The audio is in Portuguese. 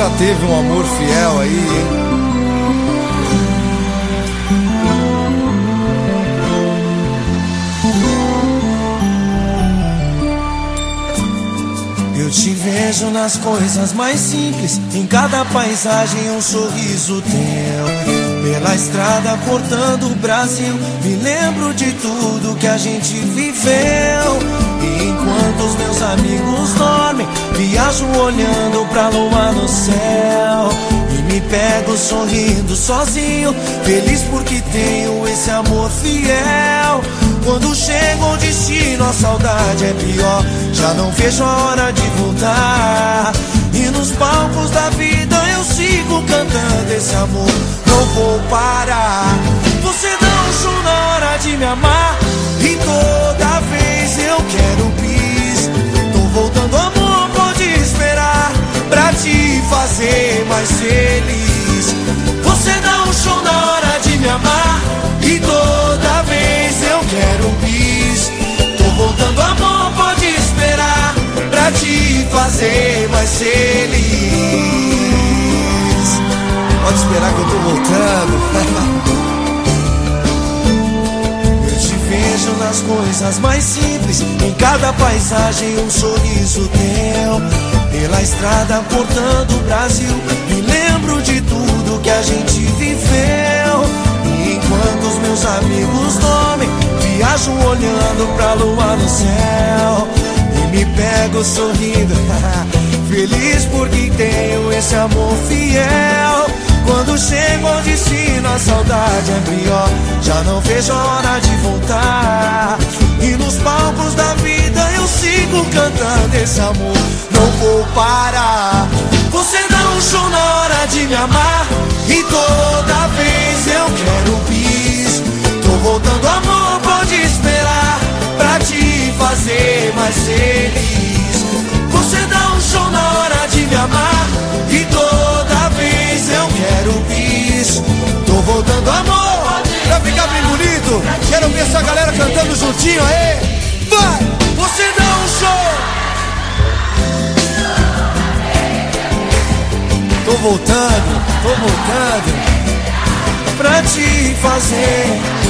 já teve um amor fiel aí, hein? Eu te vejo nas coisas mais simples, em cada paisagem um sorriso teu. Pela estrada cortando o Brasil, me lembro de tudo que a gente viveu. E enquanto os meus amigos dormem, viajo olhando pra lua no céu. E me pego sorrindo sozinho, feliz porque tenho esse amor fiel. Quando chega o destino, a saudade é pior, já não vejo a hora de voltar. E nos palcos da vida eu sigo cantando esse amor, não vou parar. Você dá um show na hora de me amar, e toda vez eu quero bis. Tô voltando, amor, pode esperar, pra te fazer mais feliz. Você dá um show na hora de me amar, e toda vez eu quero bis. Tô voltando, amor, pode esperar, pra te fazer mais feliz. Pode esperar que eu tô voltando. Eu te vejo nas coisas mais simples, em cada paisagem um sorriso teu. Pela estrada cortando o Brasil, me lembro de tudo que a gente viveu. E enquanto os meus amigos dormem, viajo olhando pra lua no céu. E me pego sorrindo, feliz porque tenho esse amor fiel. Quando chego ao destino, a saudade é pior, já não vejo a hora de voltar. E nos palcos da vida eu sigo cantando esse amor, não vou parar. Você dá um show na hora de me amar, e toda vez eu quero bis. Tô voltando, amor, pode esperar, pra te fazer mais feliz. Você dá um show na hora de me amar, e toda vez eu quero bis. Tô voltando, amor. Pra ficar bem bonito, quero ver essa galera cantando juntinho aí. Vai! Você dá um show. Tô voltando, pra te fazer